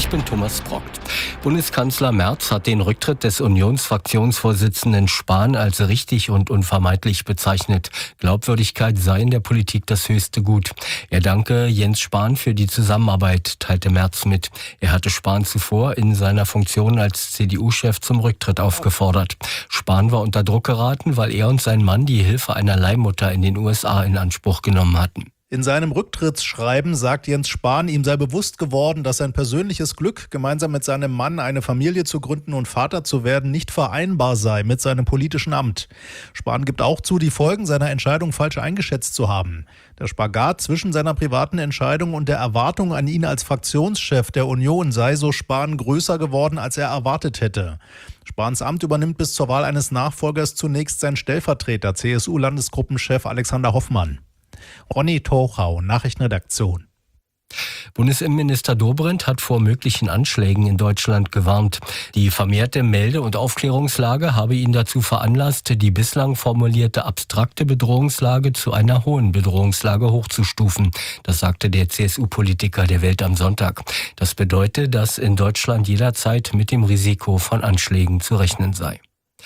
Ich bin Thomas Brockt. Bundeskanzler Merz hat den Rücktritt des Unionsfraktionsvorsitzenden Spahn als richtig und unvermeidlich bezeichnet. Glaubwürdigkeit sei in der Politik das höchste Gut. Er danke Jens Spahn für die Zusammenarbeit, teilte Merz mit. Er hatte Spahn zuvor in seiner Funktion als CDU-Chef zum Rücktritt aufgefordert. Spahn war unter Druck geraten, weil er und sein Mann die Hilfe einer Leihmutter in den USA in Anspruch genommen hatten. In seinem Rücktrittsschreiben sagt Jens Spahn, ihm sei bewusst geworden, dass sein persönliches Glück, gemeinsam mit seinem Mann eine Familie zu gründen und Vater zu werden, nicht vereinbar sei mit seinem politischen Amt. Spahn gibt auch zu, die Folgen seiner Entscheidung falsch eingeschätzt zu haben. Der Spagat zwischen seiner privaten Entscheidung und der Erwartung an ihn als Fraktionschef der Union sei, so Spahn, größer geworden, als er erwartet hätte. Spahns Amt übernimmt bis zur Wahl eines Nachfolgers zunächst sein Stellvertreter, CSU-Landesgruppenchef Alexander Hoffmann. Ronny Tochau, Nachrichtenredaktion. Bundesinnenminister Dobrindt hat vor möglichen Anschlägen in Deutschland gewarnt. Die vermehrte Melde- und Aufklärungslage habe ihn dazu veranlasst, die bislang formulierte abstrakte Bedrohungslage zu einer hohen Bedrohungslage hochzustufen. Das sagte der CSU-Politiker der Welt am Sonntag. Das bedeutet, dass in Deutschland jederzeit mit dem Risiko von Anschlägen zu rechnen sei.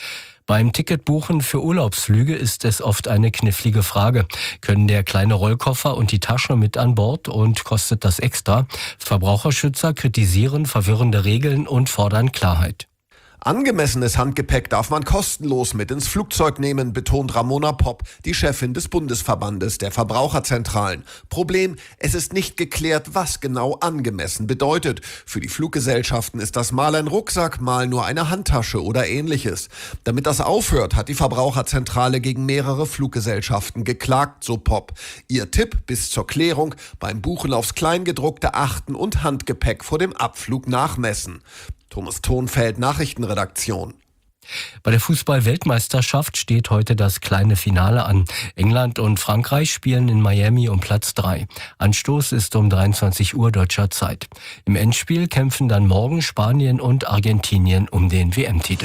Beim Ticketbuchen für Urlaubsflüge ist es oft eine knifflige Frage. Können der kleine Rollkoffer und die Tasche mit an Bord und kostet das extra? Verbraucherschützer kritisieren verwirrende Regeln und fordern Klarheit. Angemessenes Handgepäck darf man kostenlos mit ins Flugzeug nehmen, betont Ramona Popp, die Chefin des Bundesverbandes der Verbraucherzentralen. Problem, es ist nicht geklärt, was genau angemessen bedeutet. Für die Fluggesellschaften ist das mal ein Rucksack, mal nur eine Handtasche oder ähnliches. Damit das aufhört, hat die Verbraucherzentrale gegen mehrere Fluggesellschaften geklagt, so Popp. Ihr Tipp bis zur Klärung: beim Buchen aufs Kleingedruckte achten und Handgepäck vor dem Abflug nachmessen. Thomas Thonfeld, Nachrichtenredaktion. Bei der Fußball-Weltmeisterschaft steht heute das kleine Finale an. England und Frankreich spielen in Miami um Platz 3. Anstoß ist um 23 Uhr deutscher Zeit. Im Endspiel kämpfen dann morgen Spanien und Argentinien um den WM-Titel.